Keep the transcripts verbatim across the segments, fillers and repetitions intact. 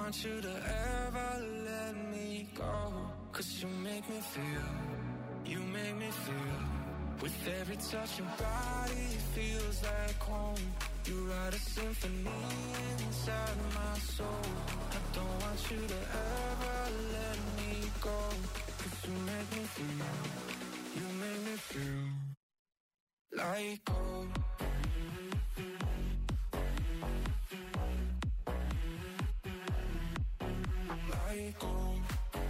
want you to ever let me go. Cause you make me feel, you make me feel. With every touch your body feels like home. You write a symphony inside my soul. I don't want you to ever let me go. Cause you make me feel, you make me feel like gold. Like gold.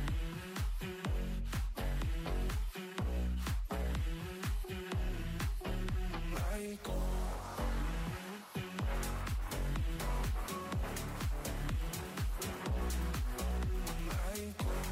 Like gold. Like gold.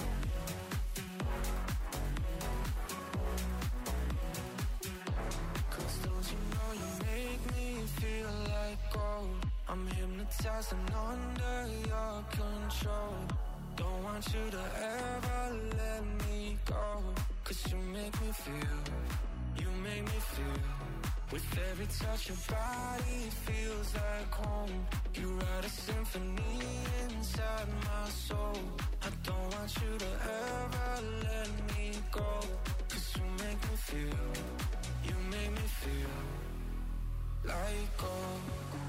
Cause don't you know you make me feel like gold. I'm hypnotized and under your control. Don't want you to ever let me go. Cause you make me feel, you make me feel. With every touch your body feels like home. You write a symphony inside my soul. I don't want you to ever let me go. Cause you make me feel, you make me feel like gold.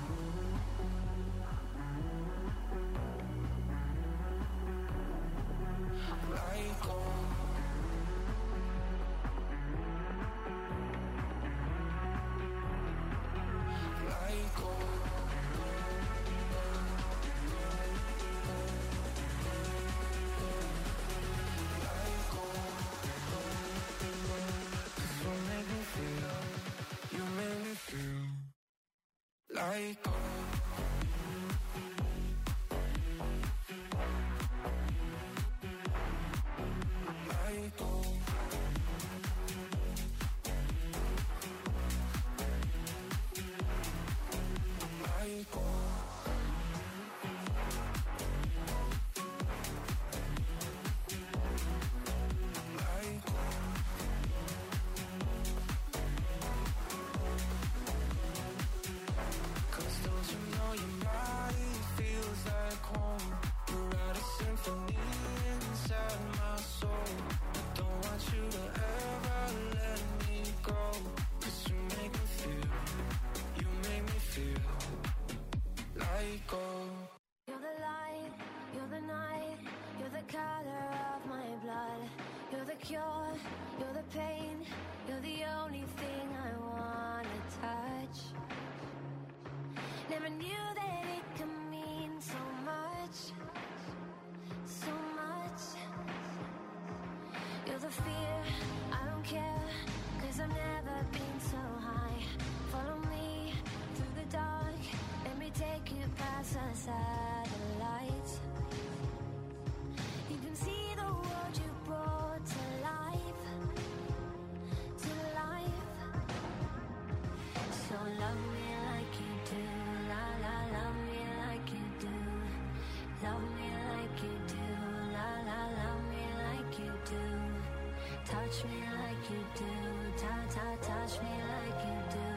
Like gold. Like gold. Like gold. You make me feel, you make me feel like gold. Like gold. Like gold. Like gold. Cause don't you know your body feels like home. You write a symphony inside my soul. I don't want you to ever let me go. Cause you make me feel, you make me feel like gold. You're the light, you're the night, you're the color of my blood. You're the cure, you're the pain, you're the only thing I wanna touch. Never knew that it could mean so much, so much. You're the fear, I don't care, cause I've never been so high. Follow me through the dark, let me take you past the satellites. You can see the world you brought to life, to life. So love me like you do, la la, love me like you do. Love me like you do, la la, love me like you do. Touch me like you do, ta ta, touch me like you do.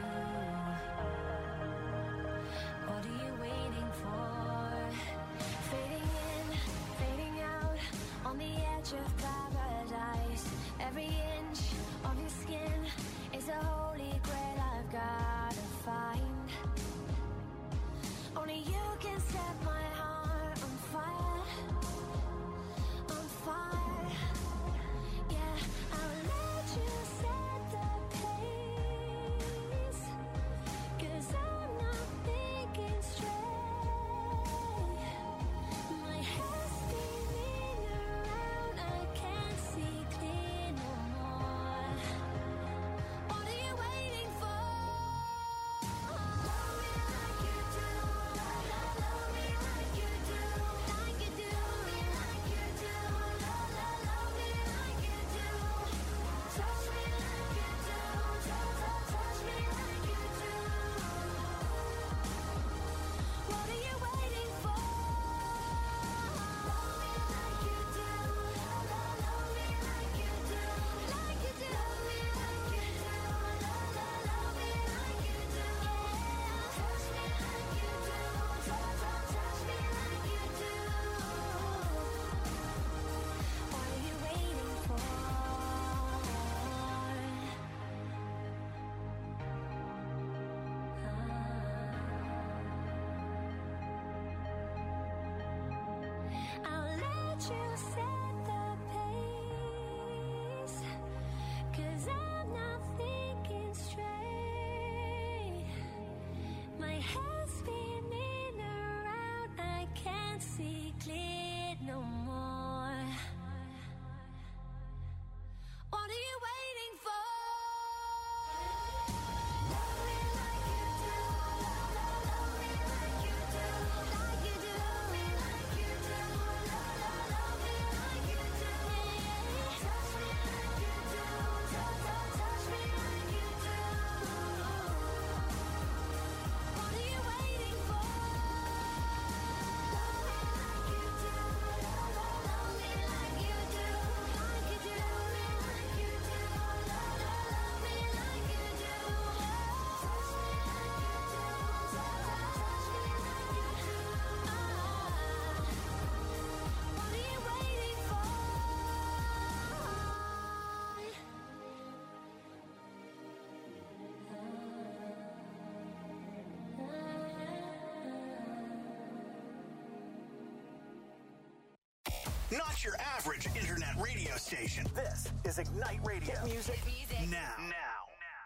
What are you waiting for? Fading in, fading out, on the edge of paradise. Every inch of your skin is a holy grail I've gotta find. Only you can set my heart on fire, on fire. Yeah, I'll let you set the pace. not your average internet radio station. This is Ignite Radio. Hit music, Hit music. now. Now.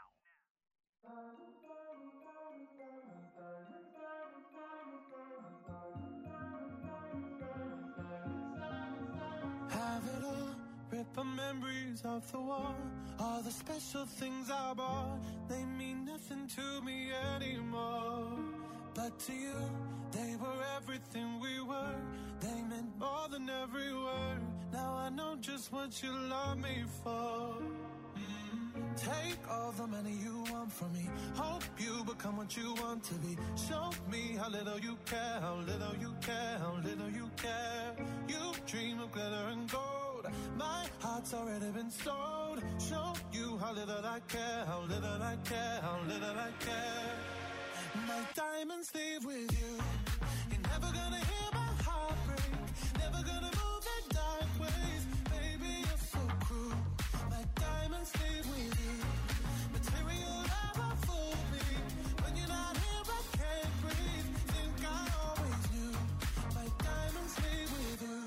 Have it all, rip the memories of the war. All the special things I bought, they mean nothing to me anymore. But to you, they were everything we were. They meant more than every word. Now I know just what you love me for. Mm. Take all the money you want from me. Hope you become what you want to be. Show me how little you care, how little you care, how little you care. You dream of glitter and gold. My heart's already been sold. Show you how little I care, how little I care, how little I care. My diamonds leave with you. You're never gonna hear my heart break. Never gonna move in dark ways. Baby, you're so cruel. My diamonds leave with you. Material love will fool me. When you're not here, I can't breathe. Think I always knew. My diamonds leave with you.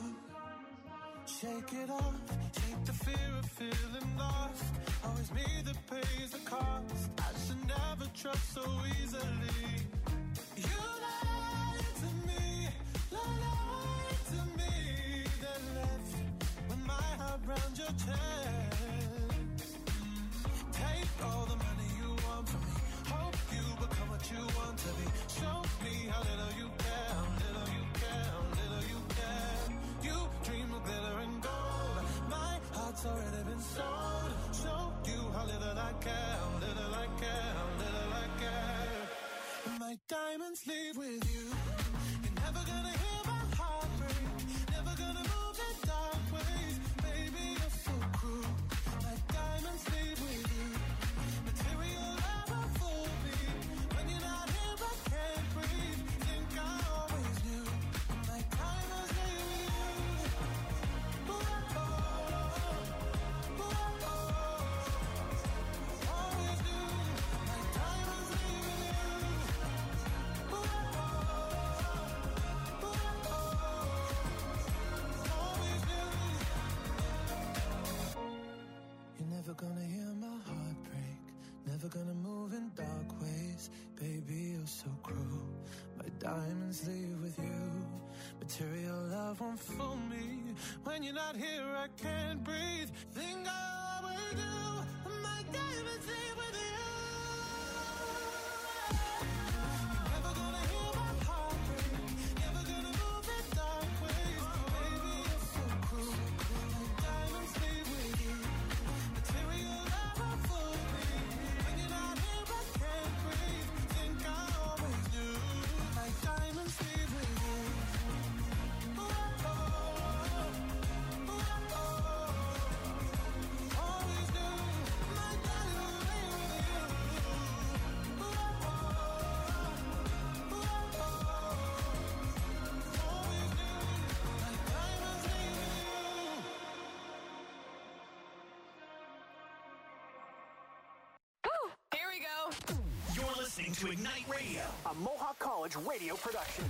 Shake it off. Shake the fear of feeling lost. Always me that pays the cost. I should never trust so easily. You lied to me, lied to me. Then left with my heart round your chest. Take all the money you want from me. Hope you become what you want to be. Show me how little you care, how little you care, how little you care. You dream of glitter and gold. My heart's already been sold. Show you how little I care, how little I care, how little I care. My diamonds leave with you. You're never gonna hear my heart break. Never gonna move in dark ways. Baby, you're so cruel. My diamonds leave with you. Material love will fool me. When you're not here, I can't breathe. Think I always knew. My diamonds leave with you. Ooh, oh, ooh, oh, always knew. My diamonds leave with you. Ooh, oh, ooh, oh, always knew. You're never gonna hear my heart break. Never gonna move in dark ways. Baby, you're so cruel. My diamonds leave with you. Material love won't fool me. When you're not here, I can't breathe. Think I always do. My diamonds leave with you. You're never gonna hear my heart break. Never gonna move in dark ways. Baby, you're so cruel. My diamonds leave with you. Material love will fool me. When you're not here, I can't breathe. Think I always knew. My diamonds leave with you. Ooh, oh, ooh, oh, always knew. My diamonds leave with you. Ooh, oh, ooh, oh, always knew. My diamonds leave with you. Here we go. You're listening to Ignite Radio, a Mohawk College radio production.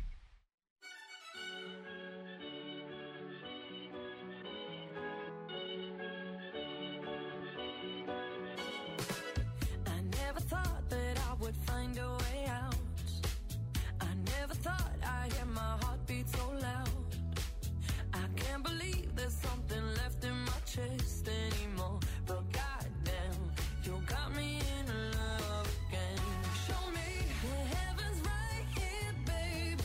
I never thought that I would find a way out. I never thought I'd hear my heartbeat so loud. I can't believe there's something left in my chest anymore. But goddamn, you got me in love again. Show me the heavens right here, baby.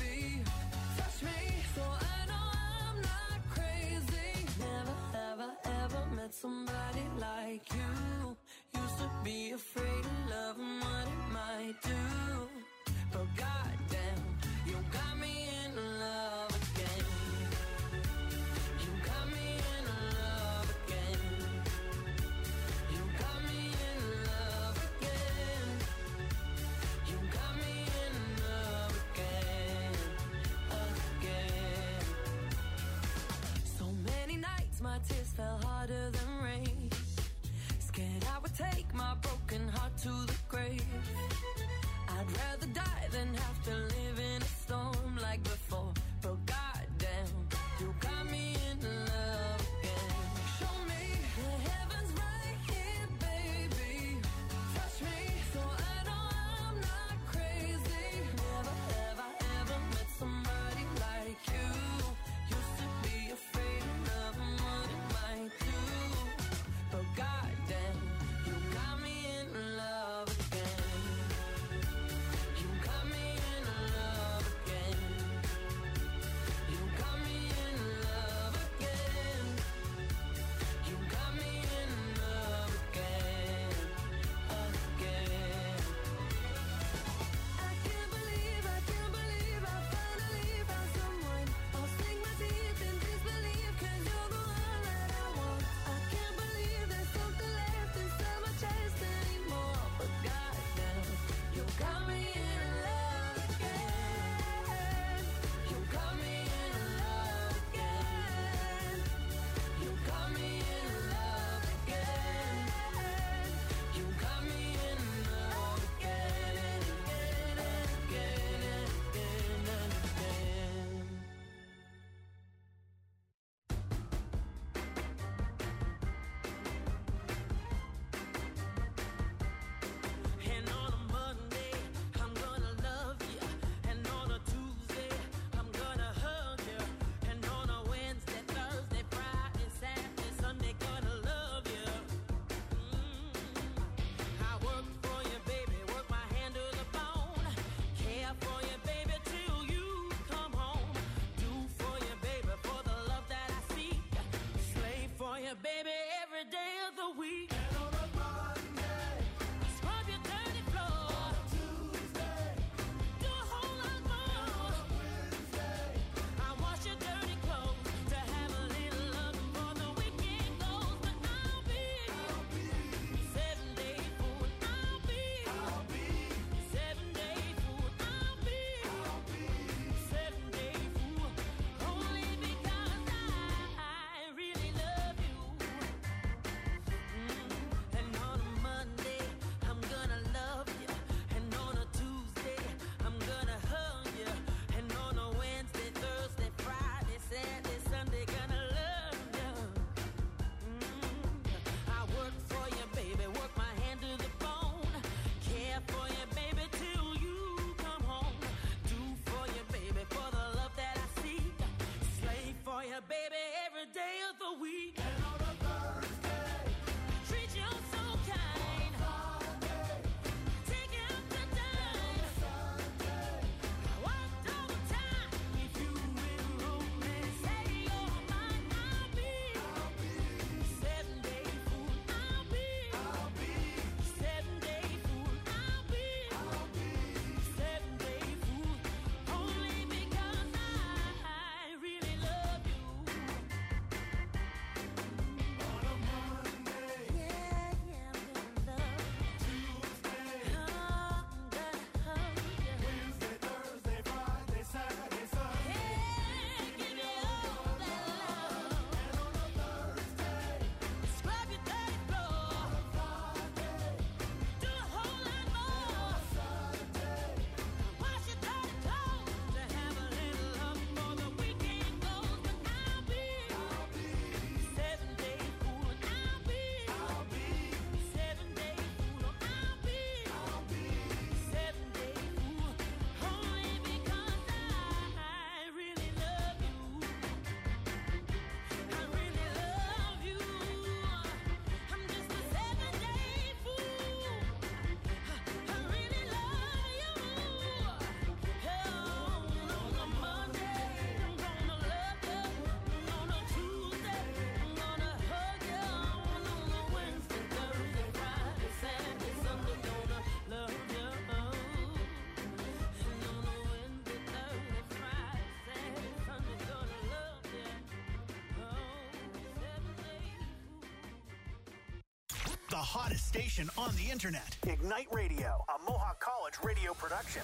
hottest station on the internet. Ignite Radio, a Mohawk College radio production.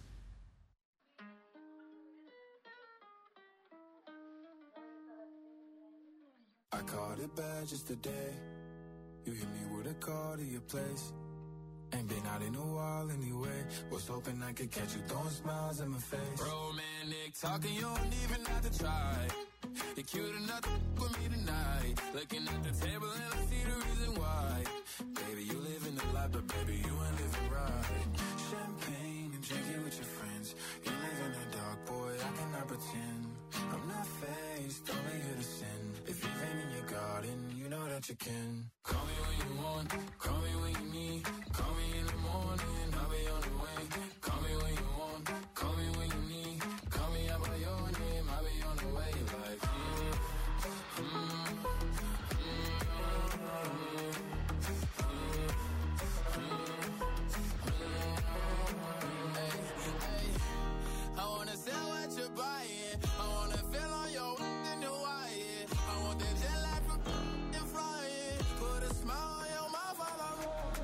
I caught it bad just today. You hit me with a call to your place. Ain't been out in a while anyway. Was hoping I could catch you throwing smiles in my face. Romantic talking, you don't even have to try. You're cute enough to with me tonight. Looking at the table and I see the reason why. Baby, you live in the life, but baby, you ain't living right. Champagne and drinking with your friends. You live in the dark, boy, I cannot pretend. I'm not faced, only here to sin. If you've been in your garden, you know that you can. Call me when you want, call me when you need. Call me in the morning, I'll be on the way. Call me when you want, call me when you need. Call me out by your name, I'll be on the way. Like, mm, mm, mm, mm, hey, hey. I wanna sell what you're buying. I wanna feel on your in the wire. I want that jet lag from and flying. Put a smile on your mouth while I'm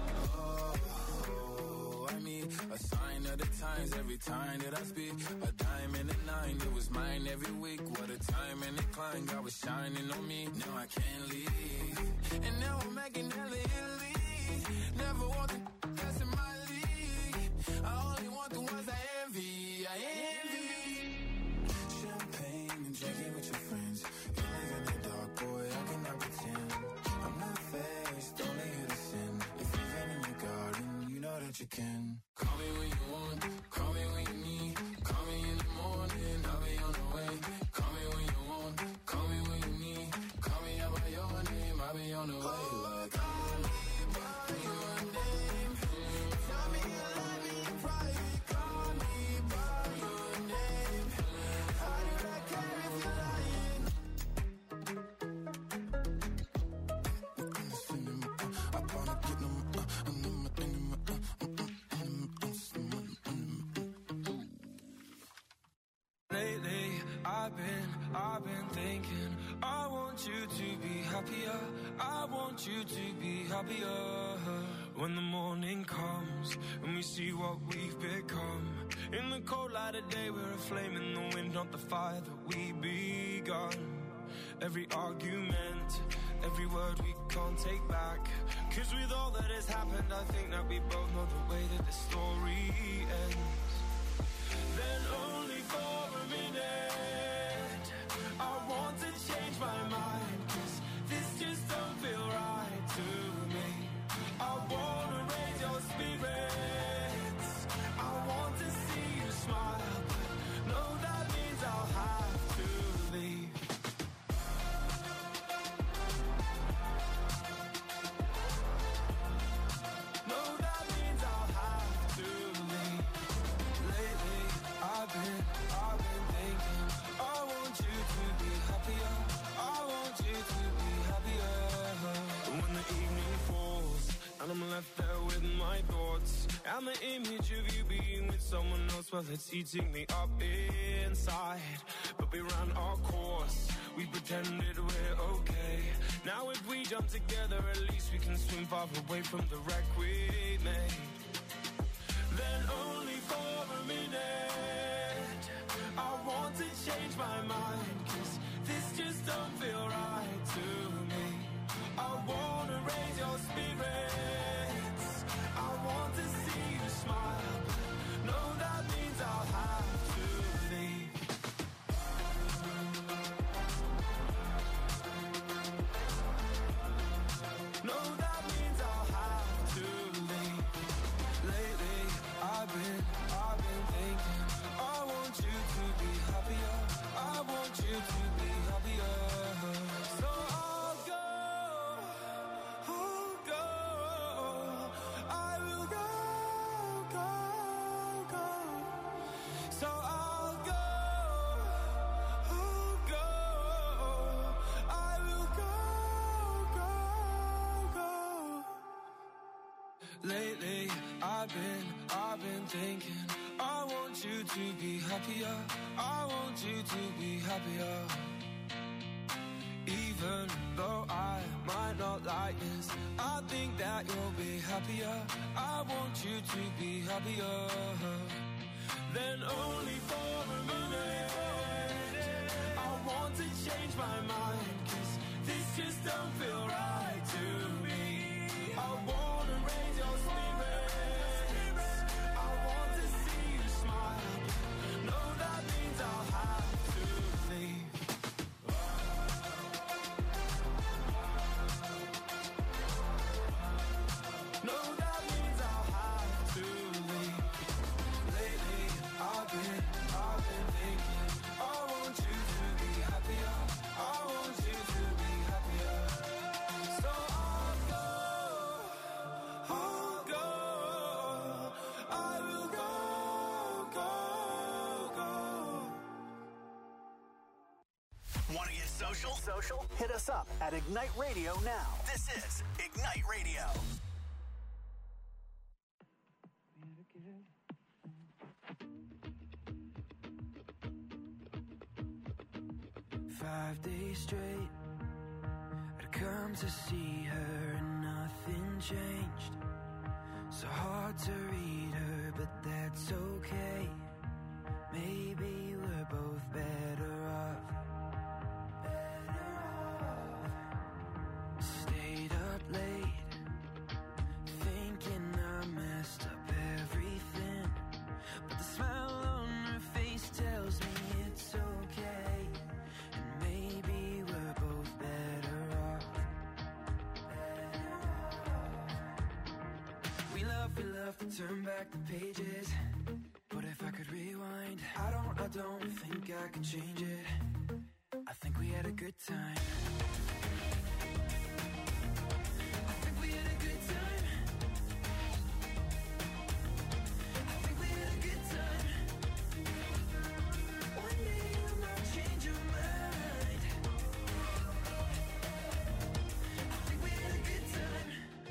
oh, I mean a sign of the times every time that I speak. A dime and a nine, it was mine every week. What a time and a climb, God was shining on me. Now I can't leave, and now I'm making hella Italy. Never want the that's in my league. I only want the ones I envy. I envy. Champagne and drinking with your friends. You live in the dark, boy, I cannot pretend. I'm not faced, only here to sin. If you've been in your garden, you know that you can. Call me when you want, call me when you need. Call me in the morning, I'll be on the way. Call me when you want, call me when you need. Call me out by your name, I'll be on the way. Like, call me by your name. Tell me you love me in private. Call me by your name. How do I care if you're lying? Lately, I've been, I've been thinking, I want you to be happier, I want you to be happier. When the morning comes, and we see what we've become. In the cold light of day, we're a flame in the wind, not the fire that we begun. Every argument, every word we can't take back. Cause with all that has happened, I think that we both know the way that the story ends. Then only for a minute, I want to change my mind. Cause this just don't feel right to me. I wanna raise your spirits, I want to see you smile, but no, that means I'll have to leave. No, that means I'll have to leave. Lately, I've been, I've been thinking, I want you to be happier, I want you to be happier. When the evening falls, and I'm left there with my thoughts, and the image of you being with someone else, well, it's eating me up inside. But we ran our course, we pretended we're okay. Now if we jump together, at least we can swim far away from the wreck we made. Then only for a minute, I want to change my mind. Cause this just don't feel right to me. I wanna raise your spirits, I want to see you smile, but no, that means I'll have to leave. No, that means I'll have to leave. Lately, I've been, I've been thinking, I want you to be happier, I want you to be happier. So I'll go, I'll go, I will go, go, go. So I'll go, I'll go, I will go, go, go. Lately, I've been, I've been thinking, I want you to be happier, I want you to be happier. Even though I might not out like this. I think that you'll be happier. I want you to be happier. Then only for a minute I want to change my mind, 'cause this just don't feel right to me. I wanna raise your spirits, I want to see you smile. No, that means I'll have to leave. No, that means I'll have to leave. Lately, I've been, I've been thinking, I want you to be happier. I want you to be happier. So I'll go, I'll go, I will go, go, go. Want to get social? Social? Hit us up at Ignite Radio now. This is Ignite Radio. Five days straight, I'd come to see her and nothing changed. So hard to read her, but that's okay. Maybe we're both better off. Better off. Stayed up late, thinking I messed up everything. But the smile on her face tells me it's okay. And maybe we're both better off. Better off. We love, we love to turn back the pages. But if I could rewind, I don't, I don't think I can change it. I think we had a good time. I think we had a good time. I think we had a good time. One day you might change your mind. I think we had a good time.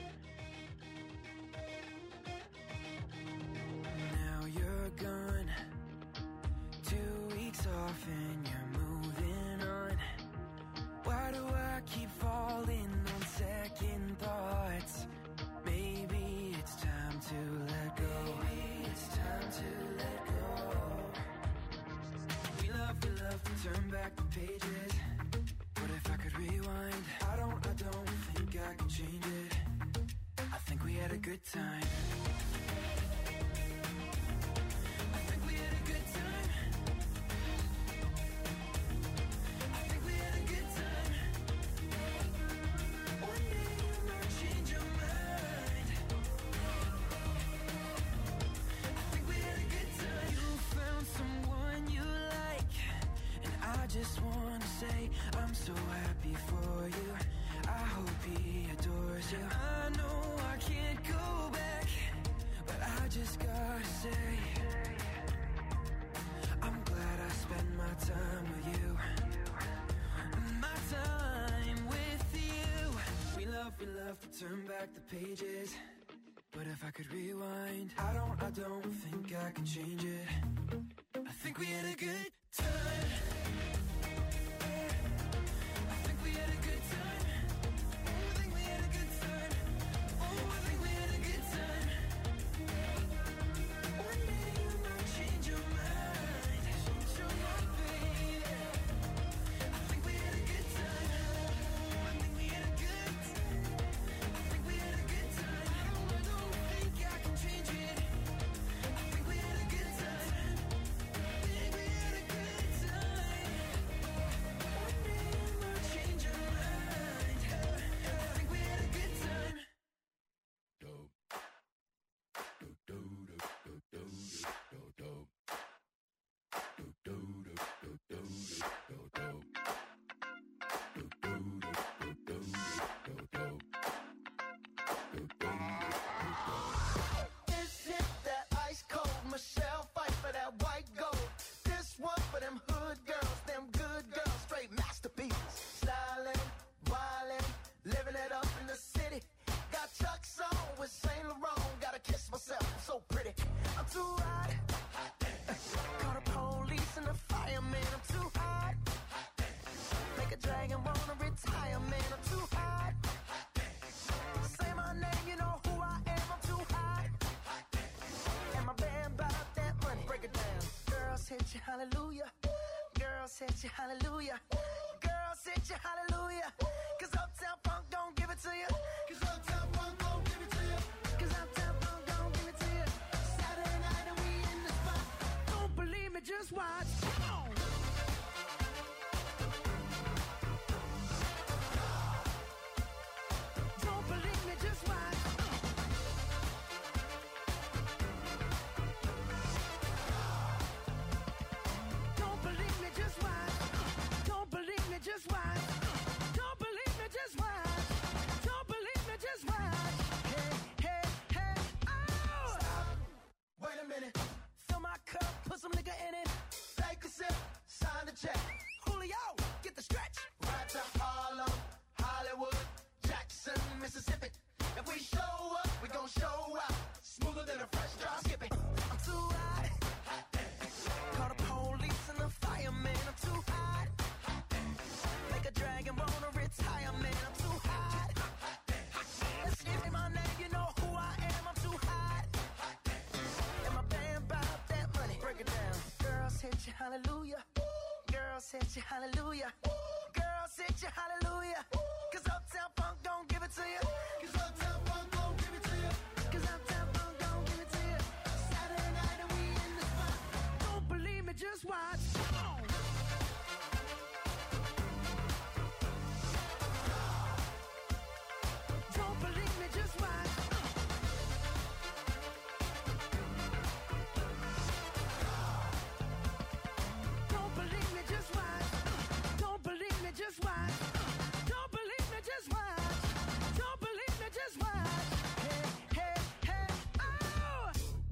Now you're gone, two weeks off and you're moving on. Why do I keep falling on second thoughts? Maybe it's time to let go. Maybe it's time to let go. We love, we love to turn back the pages. But if I could rewind, I don't, I don't think I can change it. I think we had a good time. I think we had a good time. I think we had a good time. One day you might change your mind. I think we had a good time. You found someone you like, and I just wanna say I'm so happy for you. I hope he adores you. I know I can't go back, but I just gotta say I'm glad I spent my time with you. My time with you. We love, we love to turn back the pages. But if I could rewind, I don't, I don't think I can change it. I think we had a good time. I think we had a good time. Oh, I think we had a good time. Oh, I think we had a good time. One day you might change your mind. Change your mind, baby. I think we had a good time. I think we had a good time. I think we had a good time. I don't, I don't think I can change it. I think we had a good time. I think we had a good time. One day you might change your mind. I think we had a good time. This hit that ice cold Michelle fight for that white gold. This one for them hood girls, them good girls, straight masterpieces. Styling, wildin', living it up in the city. Got Chuck's on with Saint Laurent. Gotta kiss myself, I'm so pretty. I'm too hot. Call the police and the fireman. I'm too hot. Make a dragon wanna retire, man. I'm too hot. hit you hallelujah. Girls hit you hallelujah. Girls hit you hallelujah. Cause Uptown Funk don't give it to you. Cause Uptown Funk don't give it to you. Cause Uptown Funk don't give it to you. Saturday night and we in the spot. Don't believe me, just watch. Come on. Don't believe me, just watch. Don't believe me, just watch. Don't believe me, just watch. Don't believe me, just watch. Don't believe me, just watch. Hey, hey, hey, oh! Stop. Wait a minute. Fill my cup, put some nigga in it. Take a sip, sign the check. Julio, get the stretch. Right to Harlem, Hollywood, Jackson, Mississippi. If we show up, we gon' show out. Smoother than a fresh drop skipping. I'm too hot. Hot dance. Call the police and the fireman. I'm too hot. Hot dance. Make a dragon wanna retire, man. I'm too hot. Hot dance. Let's give me my name, you know who I am. I'm too hot. Hot dance. And my band bought that money. Break it down. Girls hit you hallelujah. Girls hit you hallelujah. Girls hit you hallelujah. Cause Uptown Funk don't give it to you. Cause Uptown Funk don't give it to you. Cause Uptown Funk don't give it to you. Saturday night and we in the spot. Don't believe me, just watch. Come on. Don't believe me, just watch. Don't believe me, just watch. Don't believe me, just watch. Don't believe me, just watch. Don't believe me, just watch. Hey, hey, hey, oh!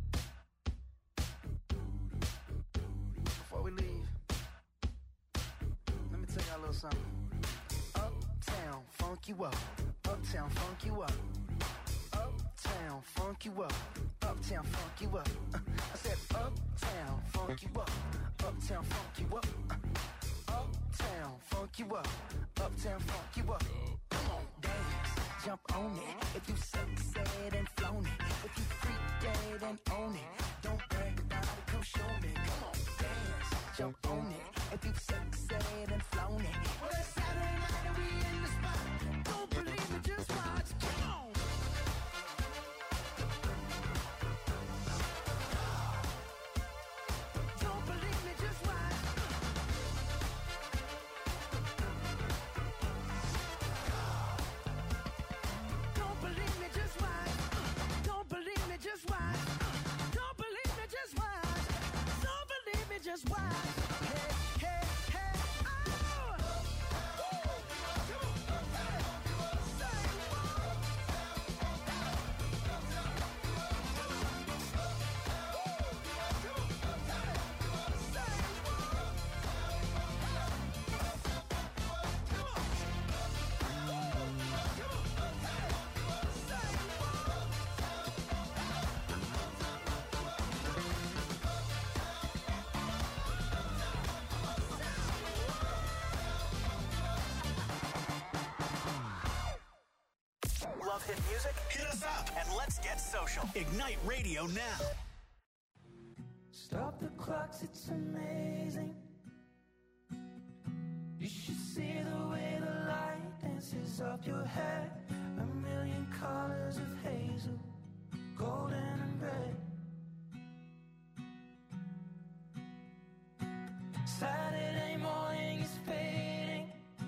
Before we leave, let me tell y'all a little something. Uptown, funk you up. Uptown, funk you up. Uptown, funk you up. Uptown, funk you up. Uh, I said uptown, funk you up. Uptown, funk you up. Uh, uptown, funk you up. Uptown, funk you up. Come on, dance, jump on it. If you succeed and flown it. If you freak dead and own it. Don't brag about it, come show me. Come on, dance, jump on it. If you succeed and flown it. Well, it's Saturday night and we in the spot. Don't believe me, just watch. Come on. Don't believe me, just watch. Don't believe me, just watch. Don't believe me, just watch. Don't believe me, just watch. Don't believe me, just watch. Hey, hey, hey, oh! Love hit music? Hit us up and let's get social. Ignite Radio now. Stop the clocks, it's amazing. You should see the way the light dances up your hair. A million colors of hazel, golden and red. Saturday morning is fading.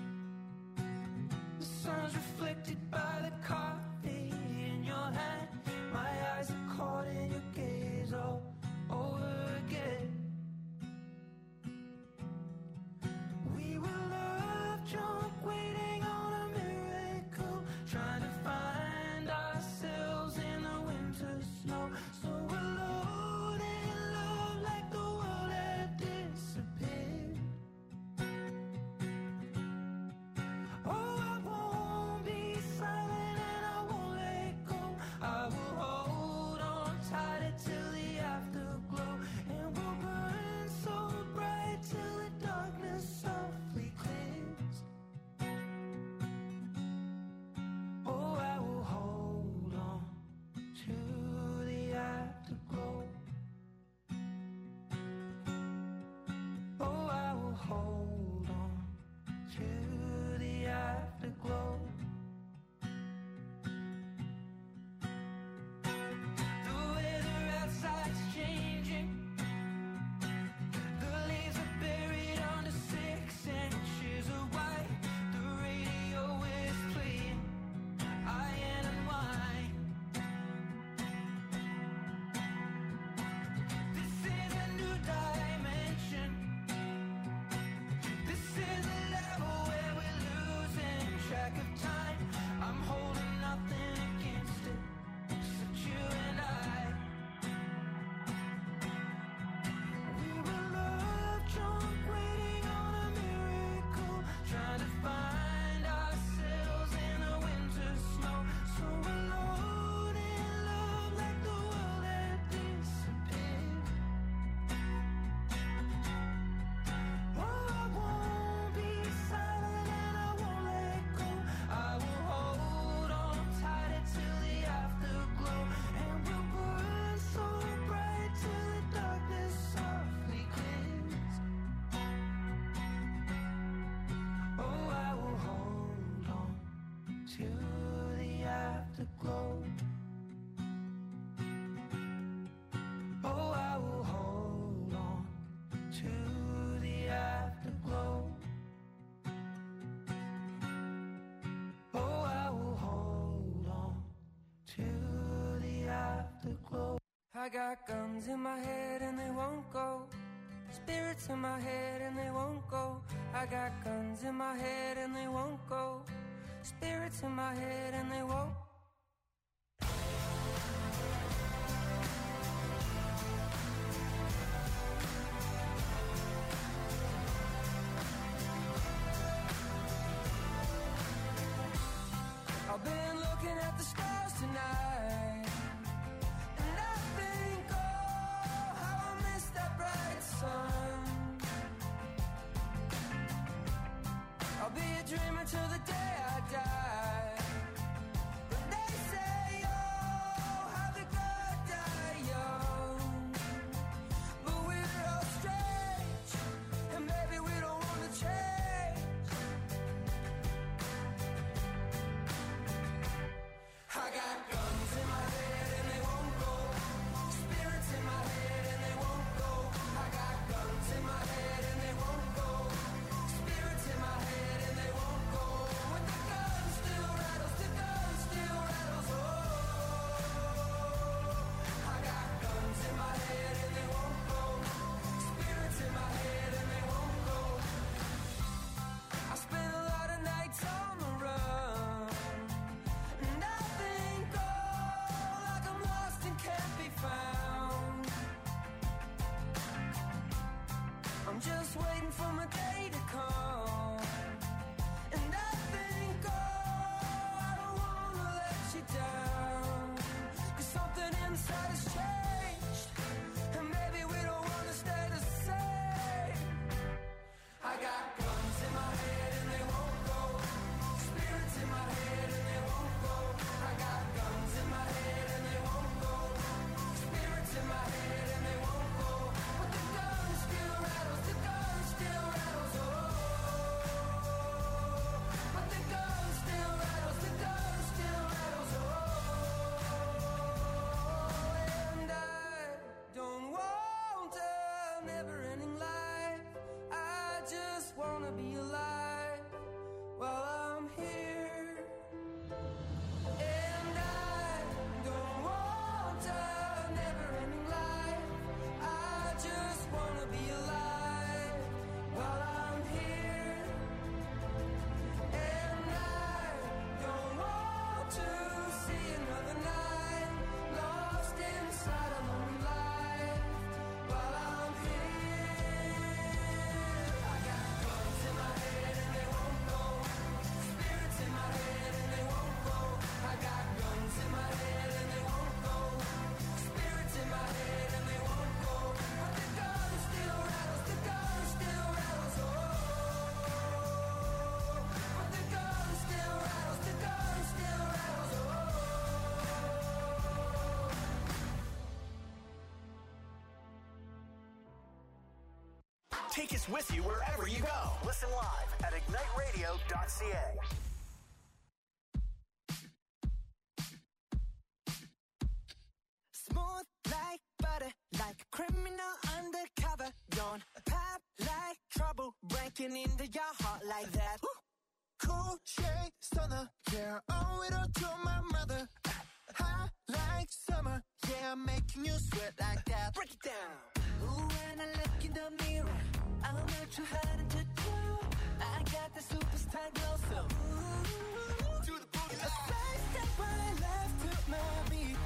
The sun's reflected by the coffee in your hand. My eyes are caught in your gaze all over again. We were love drunk, waiting on a miracle, trying to find ourselves in the winter snow. So alone in love, like the world had disappeared. Oh, I won't be silent. afterglow. Oh, I will hold on to the afterglow. Oh, I will hold on to the afterglow. I got guns in my head and they won't go. Spirits in my head and they won't go. I got guns in my head and they won't go. Spirits in my head and they won't. I've been looking at the stars tonight, and I think, oh, how I miss that bright sun. I'll be a dreamer till the day I die. But they say, oh, how the good die young. But we're all strange, and maybe we don't want to change. I got guns in my head and they won't go. Spirits in my head and they won't go. I got guns in my head and they won't go. Spirits in my head and they won't go. When the gun still rattles, the gun still rattles. Oh, I got guns in my head and they won't go. Spirits in my head and they won't go. I spent a lot of nights on the run, and I think, oh, like I'm lost and can't be found. I'm just waiting for my day to come. And I think, oh, I don't wanna let you down. 'Cause something inside has changed, and maybe we don't wanna stay the same. I got guns in my head and they won't go. Spirits in my head and they won't go. I got guns in my head and they won't go. Spirits in my head and they won't go. But the gun still rattles, the gun still rattles, oh. But the gun still rattles, the gun still rattles, oh. And I don't want a never-ending life. I just wanna be alive while I'm here. And I don't want a never-ending life. I just wanna be alive while I'm here. And I don't want to see another night lost inside a lonely life while I'm here. I got guns in my head and they won't go. Spirits in my head and they won't go. I got guns in my head and they won't go. Spirits in my head and they won't go. But the gun still rattles, the gun still rattles, oh. But the gun still rattles, the gun still rattles, oh. Take us with you wherever you go. Listen live at ignite radio dot c a. Smooth like butter, like a criminal undercover. Don't pop like trouble, breaking into your heart like that. Cool shade stunner, yeah, owe it all to my mother. Hot like summer, yeah, I'm making you sweat like that. Break it down. Ooh, when I look in the mirror, I'm not too hard to do. I got the superstar glow, so ooh, do the boogie line. A side step right left to my beat.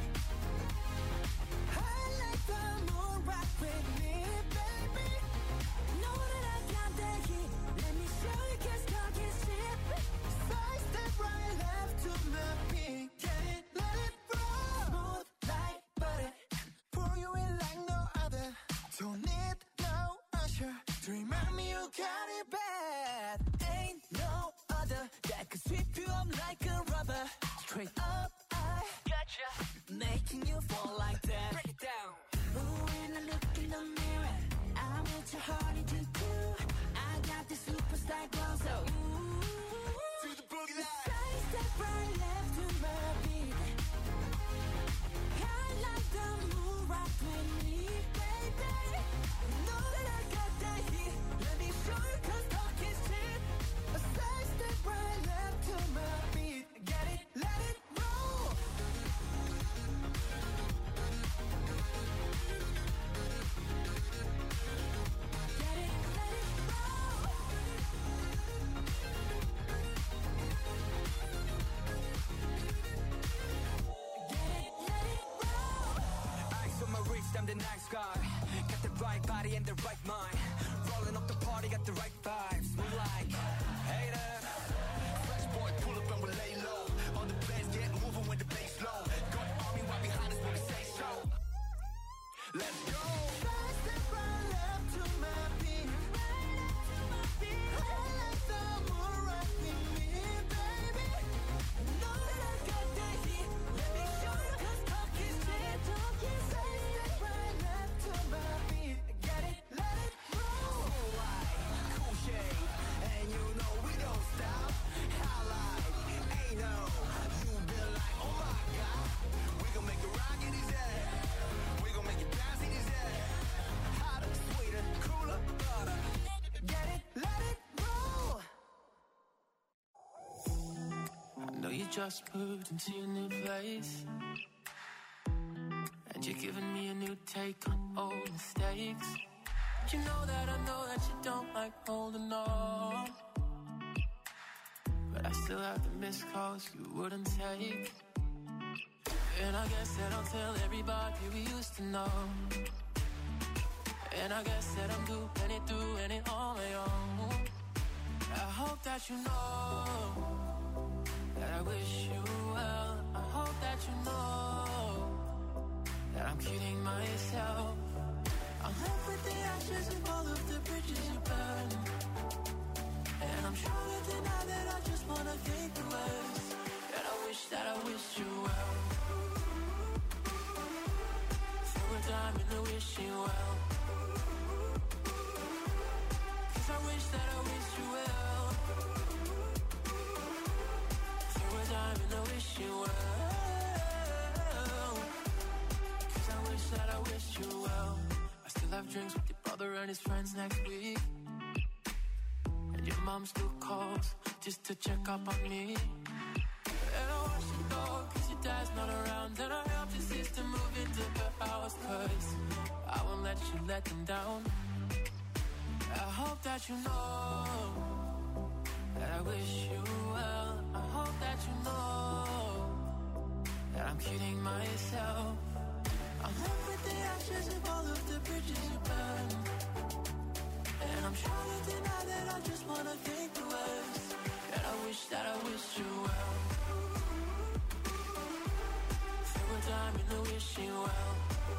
I like the moon rock with me, baby. Know that I got that heat. Let me show you, cause talk is cheap. Side step right left to my beat. Get it, let it roll. Smooth like butter, pour you in like no other. Don't need no usher to remind me you got it bad. Ain't no other that could sweep you up like a rubber. Straight up, I gotcha, making you fall like that. Break it down. Ooh, when I look in the mirror, I'm what your heart into do. I got the superstar glow, so ooh, to the boogie line. Side step right left to my beat. night sky. Got the right body and the right mind. Rolling up the party, got the right vibes. Move like haters. Fresh boy, pull up and we lay low. All the bands get moving with the bass low. Got army right behind us when we say so. Let's go. Fast and right left to my beat. Right left to my beat. Let the moon rock with me, baby. Know that I got that heat. Let me show you 'cause talk is cheap. Talk is fast and right left to my beat. Get it, let it roll. Cool white, cool shade, and you know we don't stop. Highlight, ain't no. You been like, oh my God. We gon' make it rock in his head. We gon' make it bounce in his head. Hotter, sweeter, cooler, butter. Get it, let it roll. I know you just moved into your new place, and you're giving me a new take on old mistakes. But you know that I know that you don't like holding on, but I still have the missed calls you wouldn't take. And I guess that I'll tell everybody we used to know. And I guess that I'm doing it, doing it on my own. I hope that you know that I wish you well. I hope that you know that I'm kidding myself. I'm left with the ashes of all of the bridges you burned, and I'm sure that tonight that I just wanna think the worst. And I wish that I wished you well. Throw a dime in the wishing well, 'cause I wish that I wished you well. Throw a dime in the wishing well, 'cause I wish that I wished you well. I still have drinks with your brother and his friends next week, and your mom still calls just to check up on me. And I watch you go 'cause your dad's not around, and I help your sister move into her house 'cause I won't let you let them down. I hope that you know that I wish you well. I hope that you know that I'm kidding myself. I'm left with the ashes of all of the bridges you burned, and I'm sure that tonight that I just wanna think the worst. And I wish that I wished you well. Throw a dime in the wishing well,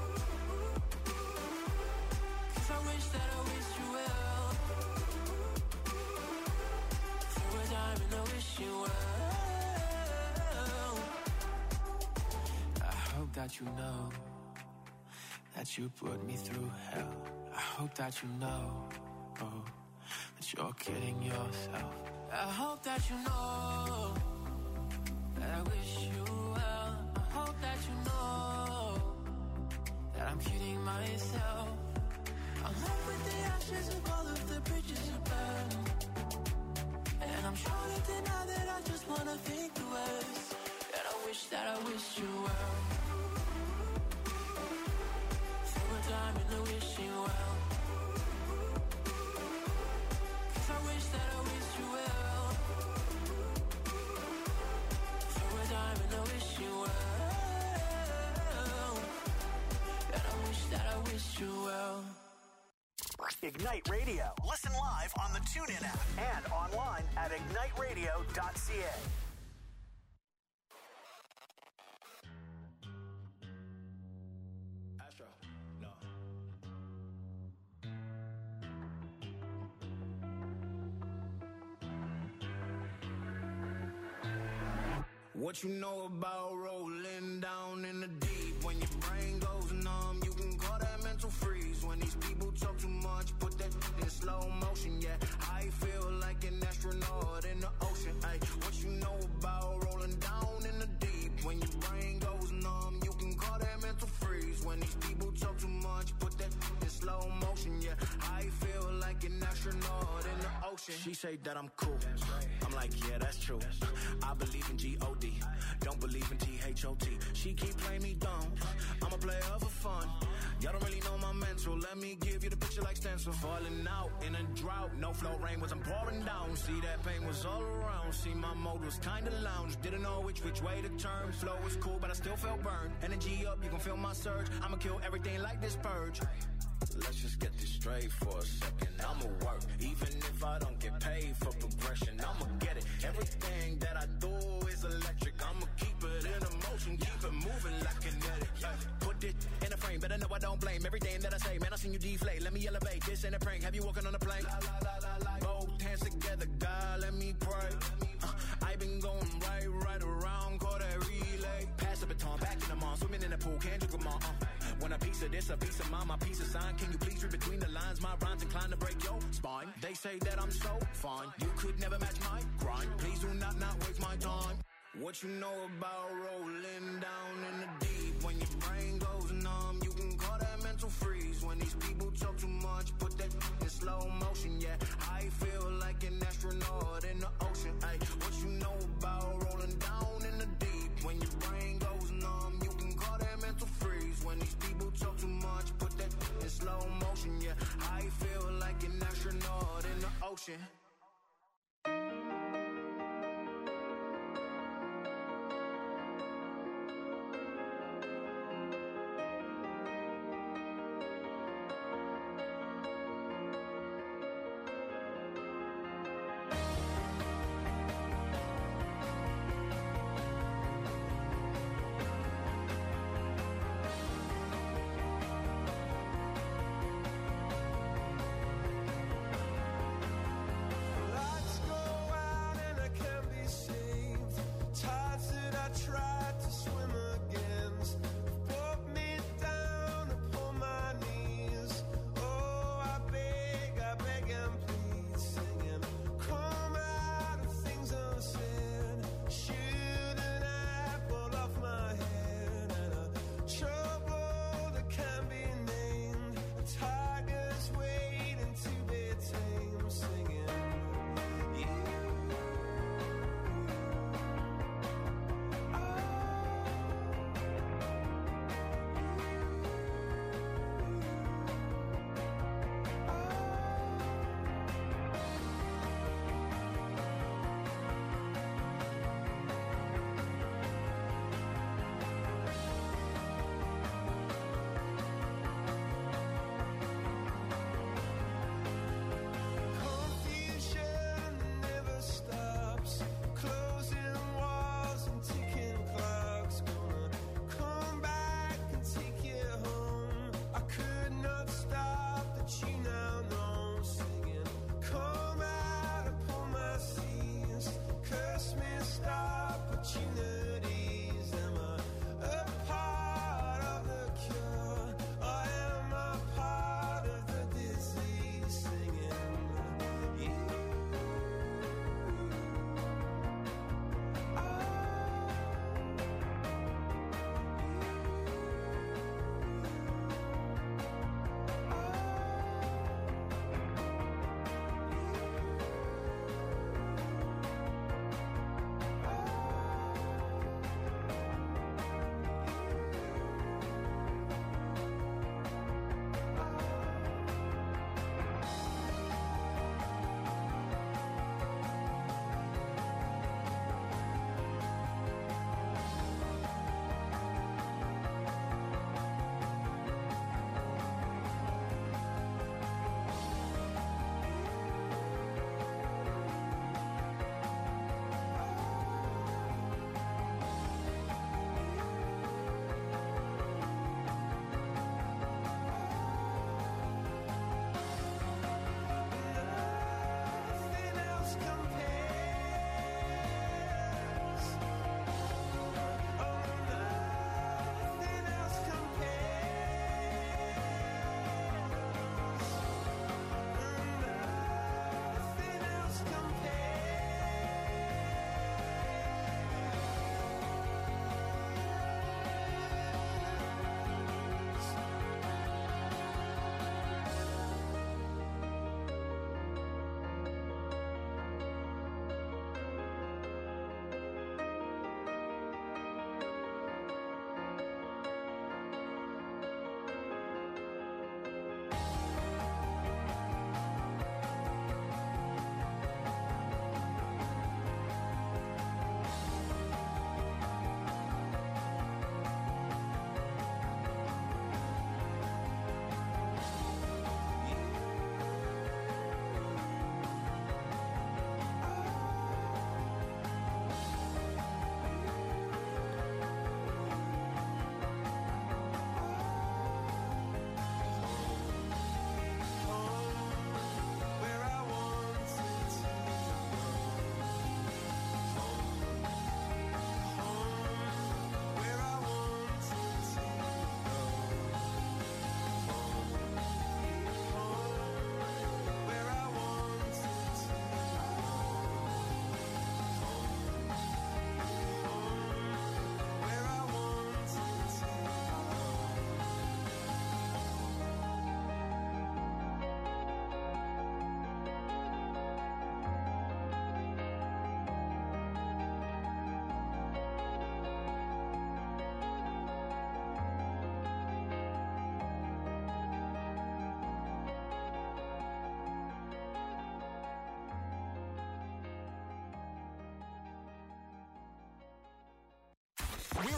'cause I wish that I wished you well. Throw a dime in the wishing well. I hope that you know that you put me through hell. I hope that you know, oh, that you're kidding yourself. I hope that you know that I wish you well. I hope that you know that I'm kidding myself. I'm left with the ashes of all of the bridges you burned, and I'm sure that tonight that I just wanna think the worst. And I wish that I wished you well. Throw a dime in the wishing well, 'cause I wish that I wished you well. Throw a dime in the wishing well, and I wish that I wished you well. Ignite Radio. Listen live on the TuneIn app and online at ignite radio dot c a. Astro, no. What you know about rolling down in the deep? When your brain goes numb, you can call that mental freeze. When these people talk too much, put that in slow motion, yeah. I feel like an astronaut in the ocean, ay. What you know about rolling down in the deep? When your brain goes numb, you can call that mental freeze. When these people talk too much, put that in slow motion, yeah. I feel like an astronaut in the ocean. ocean. She say that I'm cool. I'm like, yeah, that's true. I believe in G O D. Don't believe in T H O T. She keep playing me dumb. I'm a player for fun. Y'all don't really know my mental. Let me give you the picture like stencil. Falling out in a drought. No flow rain was I'm pouring down. See that pain was all around. See my mode was kinda lounge. Didn't know which which way to turn. Flow was cool, but I still felt burned. Energy up, you can feel my surge. I'ma kill everything like this purge. Let's just get this straight for a second. I'ma work, even if I don't get paid for progression. I'ma get it. Everything that I do is electric. I'ma keep it in motion, keep it moving like kinetic. Put it in a frame, better know I don't blame everything that I say. Man, I seen you deflate. Let me elevate. This ain't a prank. Have you walking on a plane? Both hands together, God, let me pray. Uh, I been going right, right around, call that relay. Pass the baton, back in the mall, swimming in the pool, can't drink them all. Uh. When a piece of this, a piece of mine, my piece of sign. Can you please read between the lines? My rhymes inclined to break your spine. They say that I'm so fine. You could never match my grind. Please do not not waste my time. What you know about rolling down in the deep? When your brain goes numb, you can call that mental freeze. When these people talk too much, put that in slow motion. Yeah, I feel like an astronaut in the ocean. Ay, what you know about rolling down in the deep? When your brain goes numb, you can call that mental freeze. When these people talk too much, put that in slow motion. Yeah, I feel like an astronaut in the ocean.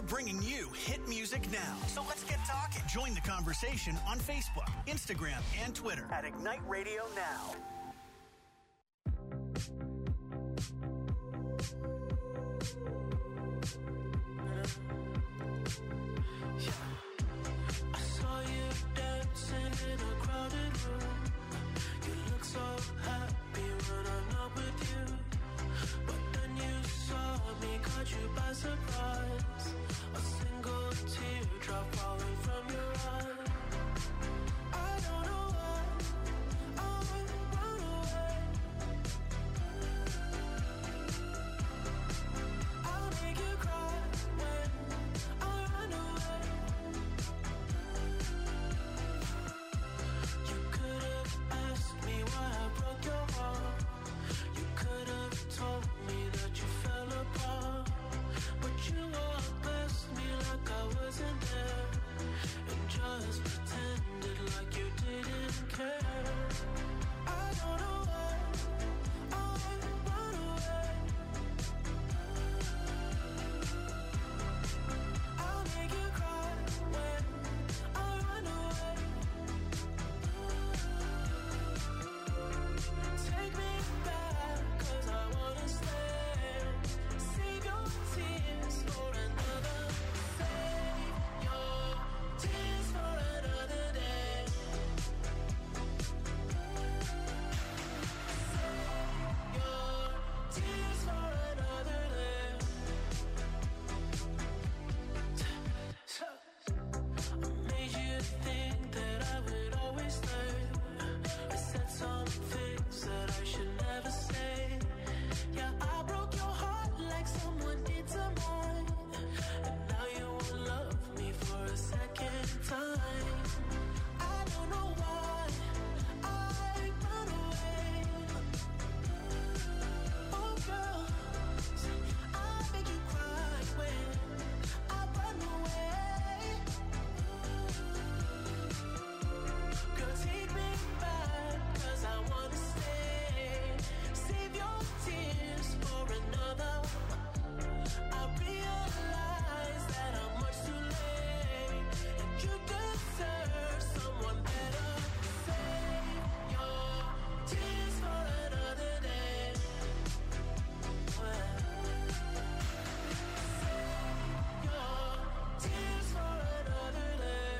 We're bringing you hit music now. So let's get talking. Join the conversation on Facebook, Instagram, and Twitter at Ignite Radio Now. I saw you dancing in a crowded room. You look so happy when I'm not with you. But then you saw me, caught you by surprise. A single teardrop falling from your eye. I don't know why I run away. I'll make you cry when I run away. You could have asked me why I broke your heart. You could have told me that you fell apart. But you walked past me like I wasn't there, and just pretended like you didn't care. I don't know why I run away. I'll make you cry when I run away. Take me back, 'cause I wanna stay. Save your tears for another. Save your tears for another day. Save your tears for another day. So, I made you think that I would always stay. I said some things that I should never say. Yeah, I broke your heart like someone did to mine. And now you won't love me for a second time. I don't know why I run away. Oh girl, I make you cry when I run away. Girl, take me back, 'cause I wanna stay. Save your tears for another. I realize that I'm much too late, and you deserve someone better. Save your tears for another day. Well, save your tears for another day.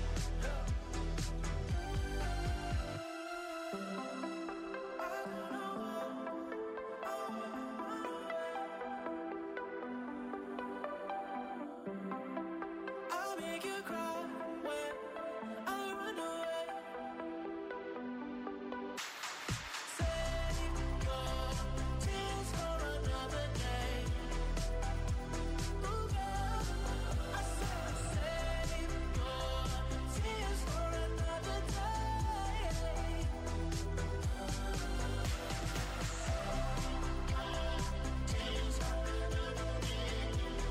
I'll make you cry when I run away. Save your tears for another day. Ooh, girl, I said save your tears for another day. Tears for another day.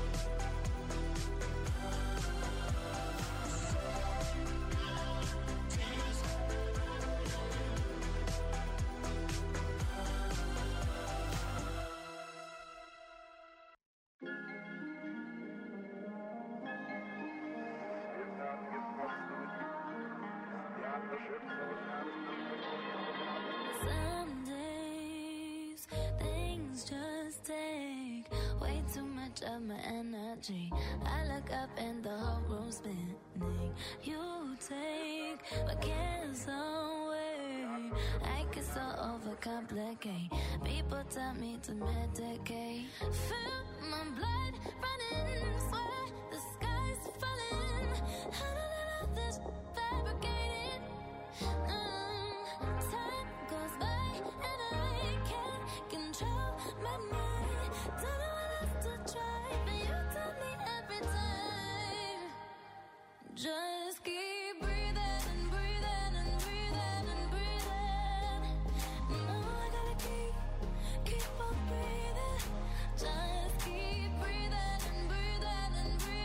Some days things just take way too much of my energy. I look up and the whole room's spinning. You take my cares away. I get so overcomplicate. People tell me to medicate. Feel my blood running, swear the sky's falling. How did I let this fabricated? Mm, time goes by and I can't control my mind. Don't know what else to try, but you tell me every time. Just keep breathing and breathing and breathing and breathing. No, I gotta keep, keep on breathing. Just keep breathing and breathing and breathing.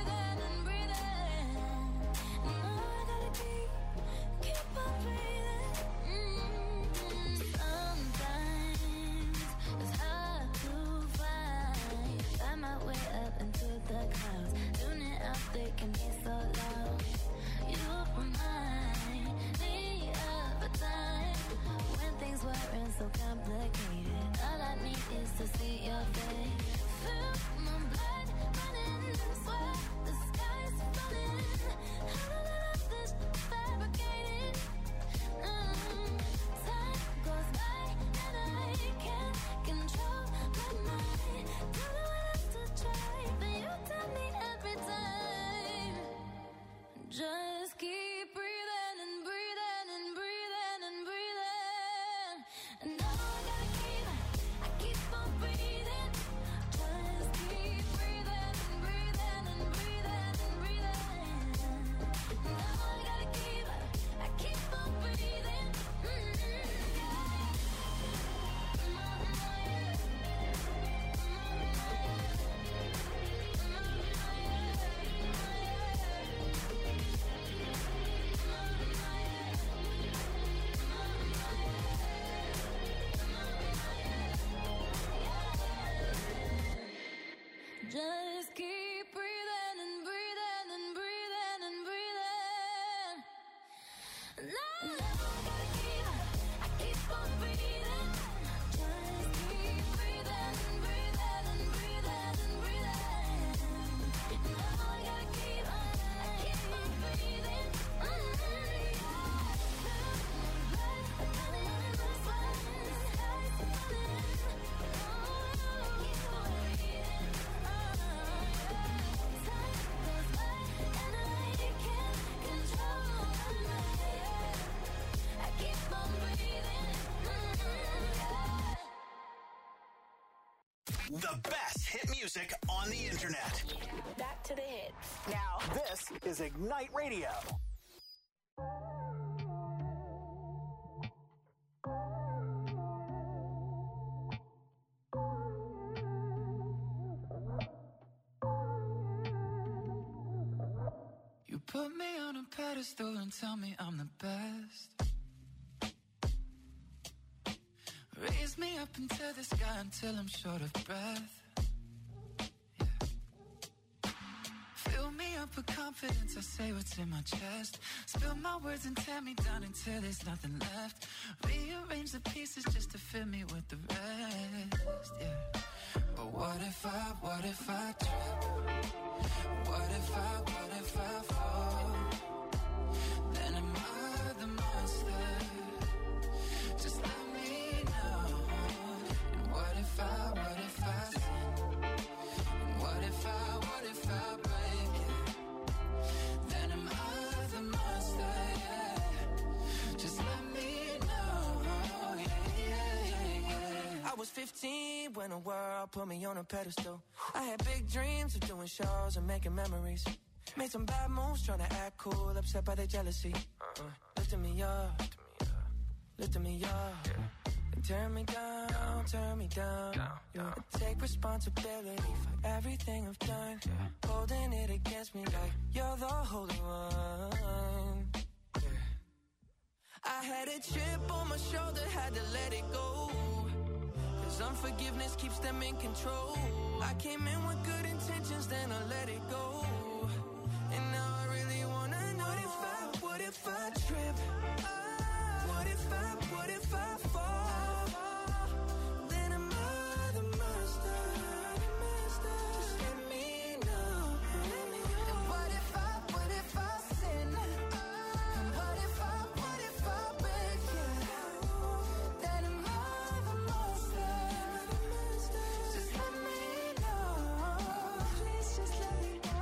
The best hit music on the internet. Back to the hits. Now, this is Ignite Radio. You put me on a pedestal and tell me I'm the best. Raise me up into the sky until I'm short of breath. Yeah. Fill me up with confidence, I say what's in my chest. Spill my words and tear me down until there's nothing left. Rearrange the pieces just to fill me with the rest. Yeah. But what if I, what if I trip? What if I, what if I fall? Then am I the monster? Just let me know. And what if I, what if I sin? And what if I, what if I break it? Then am I the monster? Yeah. Just let me know. Yeah, yeah, yeah, yeah. I was fifteen when the world put me on a pedestal. I had big dreams of doing shows and making memories. Made some bad moves trying to act cool, upset by their jealousy. Uh, lifting me up, lifting me up. And turn me down, turn me down. Yeah. I take responsibility for everything I've done. Holding it against me like you're the holy one. Yeah. I had a chip on my shoulder, had to let it go. Cause unforgiveness keeps them in control. I came in with good intentions, then I let it go. And now I really wanna know, what if I, what if I trip? What if I, what if I fall? Then am I the monster? Just let me know. And what if I, what if I sin? And what if I, what if I break you? Then am I the monster? Just let me know. Please just let me know.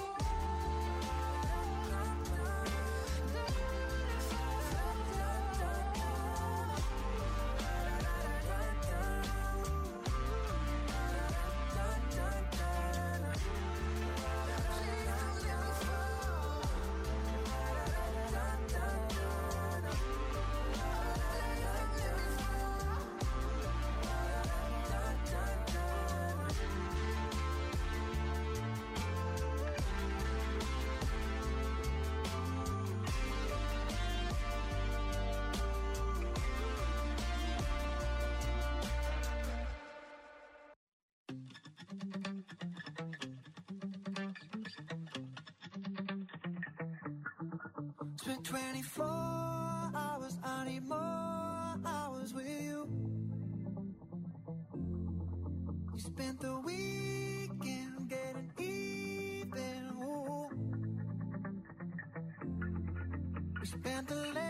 Spent twenty-four hours, I need more hours with you. You spent the weekend getting even. Ooh. We spent the late